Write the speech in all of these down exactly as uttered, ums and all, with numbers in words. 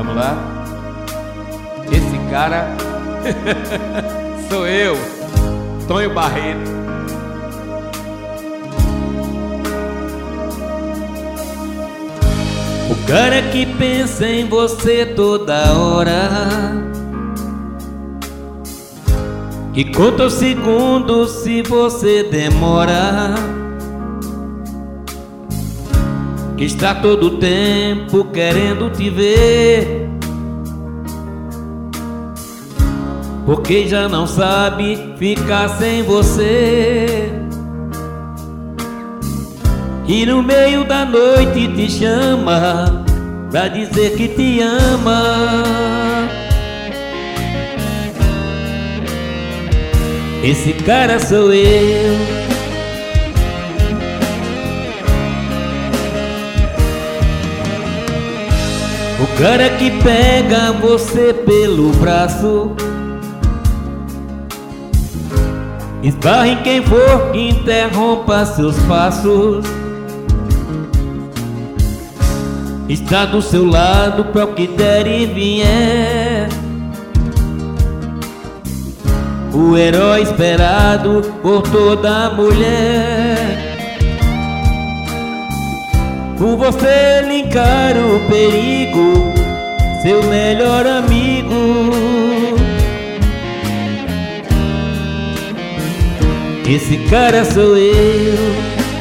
Vamos lá? Esse cara sou eu, Tonho Barreto. O cara que pensa em você toda hora, que conta os segundos se você demora, que está todo o tempo querendo te ver, porque já não sabe ficar sem você. E no meio da noite te chama pra dizer que te ama. Esse cara sou eu. O cara que pega você pelo braço, esbarra em quem for que interrompa seus passos, está do seu lado pra o que der e vier, o herói esperado por toda mulher. Por você ele encara o perigo, seu melhor amigo. Esse cara sou eu.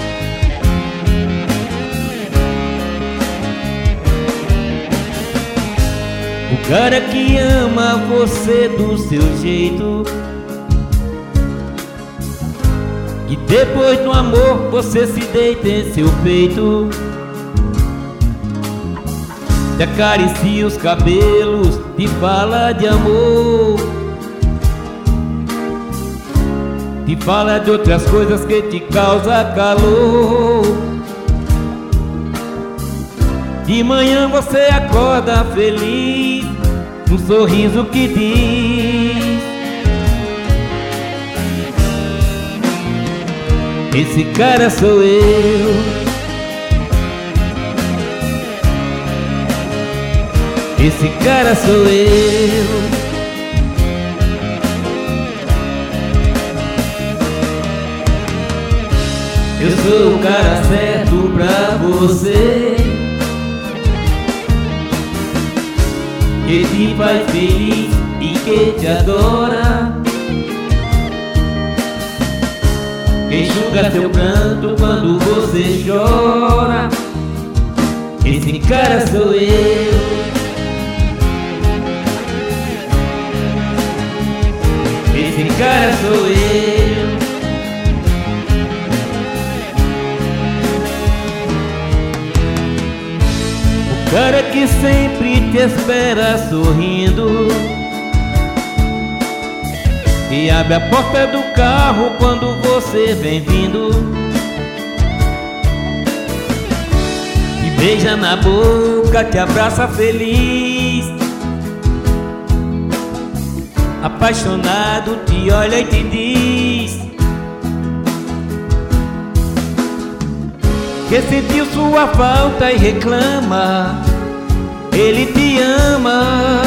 O cara que ama você do seu jeito, que depois do amor você se deita em seu peito, te acaricia os cabelos, te fala de amor, te fala de outras coisas que te causa calor. De manhã você acorda feliz, um sorriso que diz: esse cara sou eu. Esse cara sou eu. Eu sou o cara certo pra você, que te faz feliz e que te adora, que enxuga teu pranto quando você chora. Esse cara sou eu. Esse cara sou eu. O cara que sempre te espera sorrindo, e abre a porta do carro quando você vem vindo, te beija na boca, te abraça feliz, apaixonado te olha e te diz que sentiu sua falta e reclama, ele te ama.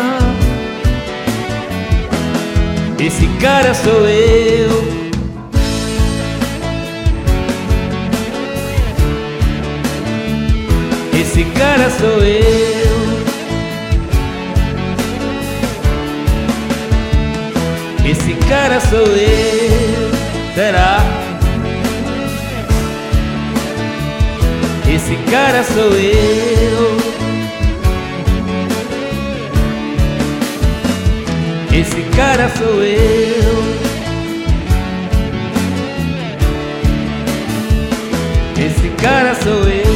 Esse cara sou eu. Esse cara sou eu. Esse cara sou eu. Será? Esse cara sou eu. Esse cara sou eu. Esse cara sou eu.